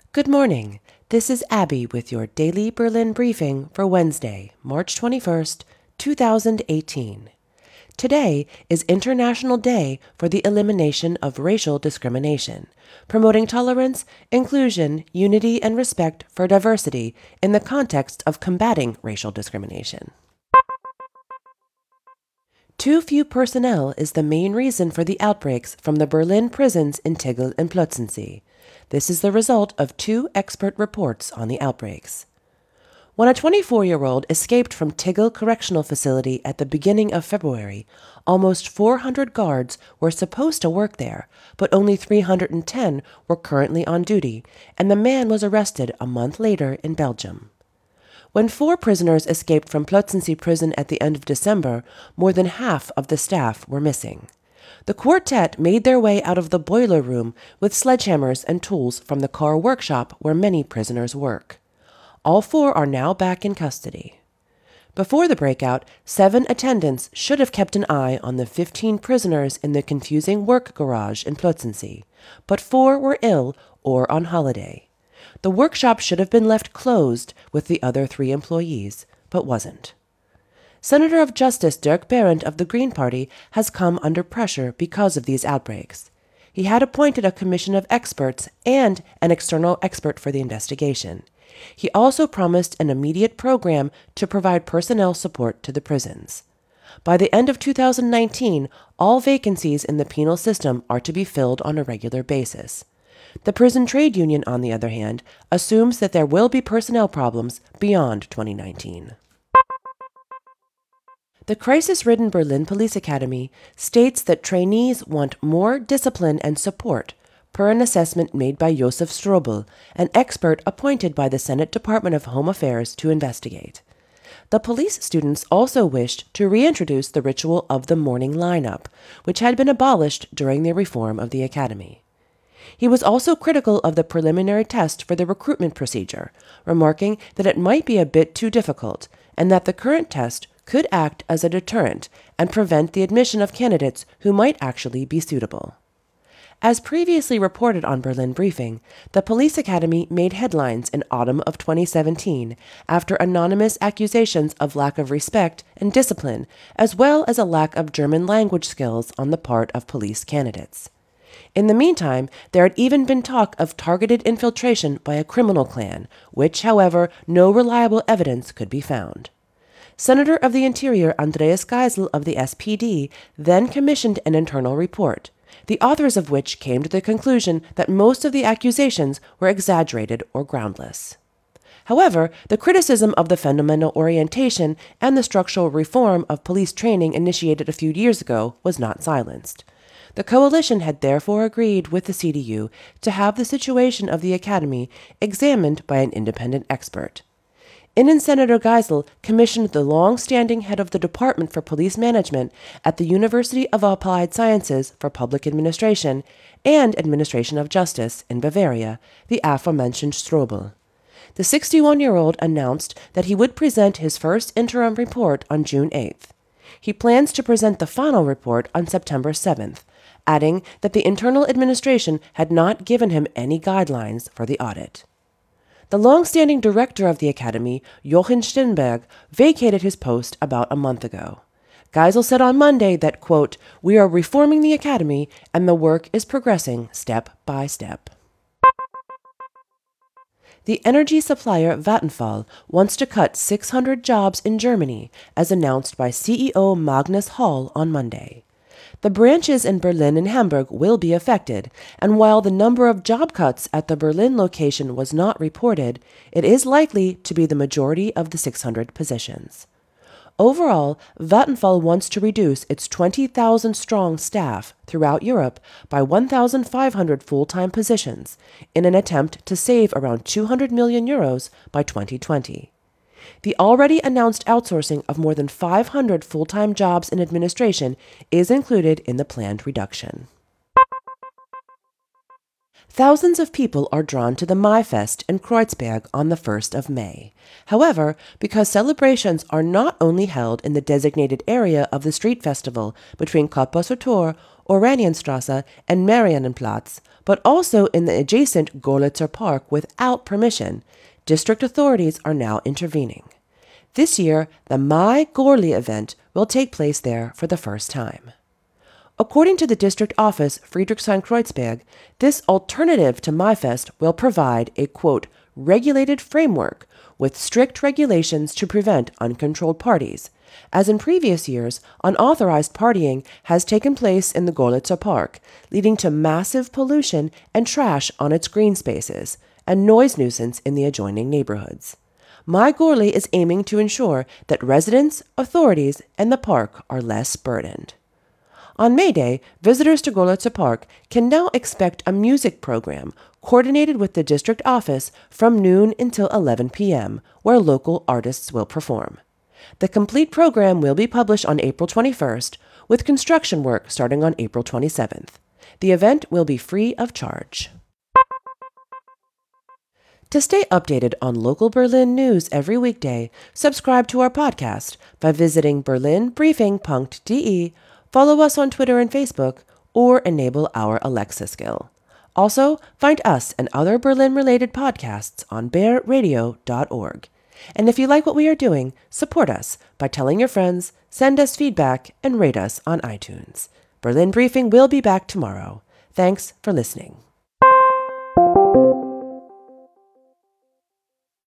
Good morning. This is Abby with your daily Berlin briefing for Wednesday, March 21st, 2018. Today is International Day for the Elimination of Racial Discrimination, promoting tolerance, inclusion, unity, and respect for diversity in the context of combating racial discrimination. Too few personnel is the main reason for the outbreaks from the Berlin prisons in Tegel and Plötzensee. This is the result of two expert reports on the outbreaks. When a 24-year-old escaped from Tegel Correctional Facility at the beginning of February, almost 400 guards were supposed to work there, but only 310 were currently on duty, and the man was arrested a month later in Belgium. When 4 prisoners escaped from Plötzensee prison at the end of December, more than half of the staff were missing. The quartet made their way out of the boiler room with sledgehammers and tools from the car workshop where many prisoners work. All 4 are now back in custody. Before the breakout, 7 attendants should have kept an eye on the 15 prisoners in the confusing work garage in Plötzensee, but 4 were ill or on holiday. The workshop should have been left closed with the other 3 employees, but wasn't. Senator of Justice Dirk Berindt of the Green Party has come under pressure because of these outbreaks. He had appointed a commission of experts and an external expert for the investigation. He also promised an immediate program to provide personnel support to the prisons. By the end of 2019, all vacancies in the penal system are to be filled on a regular basis. The prison trade union, on the other hand, assumes that there will be personnel problems beyond 2019. The crisis-ridden Berlin Police Academy states that trainees want more discipline and support, per an assessment made by Josef Strobel, an expert appointed by the Senate Department of Home Affairs to investigate. The police students also wished to reintroduce the ritual of the morning lineup, which had been abolished during the reform of the academy. He was also critical of the preliminary test for the recruitment procedure, remarking that it might be a bit too difficult and that the current test could act as a deterrent and prevent the admission of candidates who might actually be suitable. As previously reported on Berlin Briefing, the police academy made headlines in autumn of 2017 after anonymous accusations of lack of respect and discipline, as well as a lack of German language skills on the part of police candidates. In the meantime, there had even been talk of targeted infiltration by a criminal clan, which, however, no reliable evidence could be found. Senator of the Interior Andreas Geisel of the SPD then commissioned an internal report, the authors of which came to the conclusion that most of the accusations were exaggerated or groundless. However, the criticism of the fundamental orientation and the structural reform of police training initiated a few years ago was not silenced. The coalition had therefore agreed with the CDU to have the situation of the academy examined by an independent expert. Senator Geisel commissioned the long-standing head of the Department for Police Management at the University of Applied Sciences for Public Administration and Administration of Justice in Bavaria, the aforementioned Strobel. The 61-year-old announced that he would present his first interim report on June 8th. He plans to present the final report on September 7th, adding that the internal administration had not given him any guidelines for the audit. The long-standing director of the academy, Jochen Stenberg, vacated his post about a month ago. Geisel said on Monday that, quote, "We are reforming the academy and the work is progressing step by step." The energy supplier Vattenfall wants to cut 600 jobs in Germany, as announced by CEO Magnus Hall on Monday. The branches in Berlin and Hamburg will be affected, and while the number of job cuts at the Berlin location was not reported, it is likely to be the majority of the 600 positions. Overall, Vattenfall wants to reduce its 20,000-strong staff throughout Europe by 1,500 full-time positions in an attempt to save around €200 million by 2020. The already announced outsourcing of more than 500 full-time jobs in administration is included in the planned reduction. Thousands of people are drawn to the Maifest in Kreuzberg on the 1st of May. However, because celebrations are not only held in the designated area of the street festival between Cottbusser Tor Oranienstrasse and Mariannenplatz, but also in the adjacent Gorlitzer Park without permission, district authorities are now intervening. This year, the My Gorli event will take place there for the first time. According to the district office Friedrichshain-Kreuzberg, this alternative to MyFest will provide a, quote, regulated framework with strict regulations to prevent uncontrolled parties. As in previous years, unauthorized partying has taken place in the Gorlitzer Park, leading to massive pollution and trash on its green spaces, and noise nuisance in the adjoining neighborhoods. My Gorli is aiming to ensure that residents, authorities, and the park are less burdened. On May Day, visitors to Gorlitzer Park can now expect a music program coordinated with the district office from noon until 11 p.m., where local artists will perform. The complete program will be published on April 21st, with construction work starting on April 27th. The event will be free of charge. To stay updated on local Berlin news every weekday, subscribe to our podcast by visiting berlinbriefing.de, follow us on Twitter and Facebook, or enable our Alexa skill. Also, find us and other Berlin-related podcasts on bearradio.org. And if you like what we are doing, support us by telling your friends, send us feedback, and rate us on iTunes. Berlin Briefing will be back tomorrow. Thanks for listening.